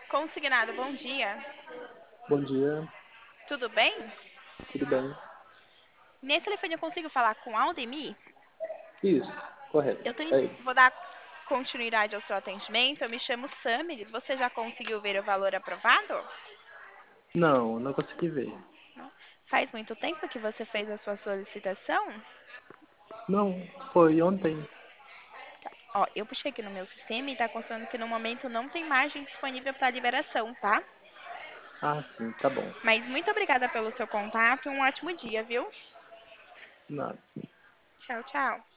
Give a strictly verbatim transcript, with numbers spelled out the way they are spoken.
Consignado, bom dia. Bom dia, Tudo bem? tudo bem? Nesse telefone eu consigo falar com Aldemir? Isso, correto. Eu tenho, É isso. vou dar continuidade ao seu atendimento. Eu me chamo Samiris. Você já conseguiu ver o valor aprovado? Não, não consegui ver. Não. Faz muito tempo que você fez a sua solicitação? Não, foi ontem. Ó, eu puxei aqui no meu sistema e está constando que no momento não tem margem disponível para liberação, tá? Ah, sim, tá bom. Mas muito obrigada pelo seu contato e um ótimo dia, viu? Nada. Tchau, tchau.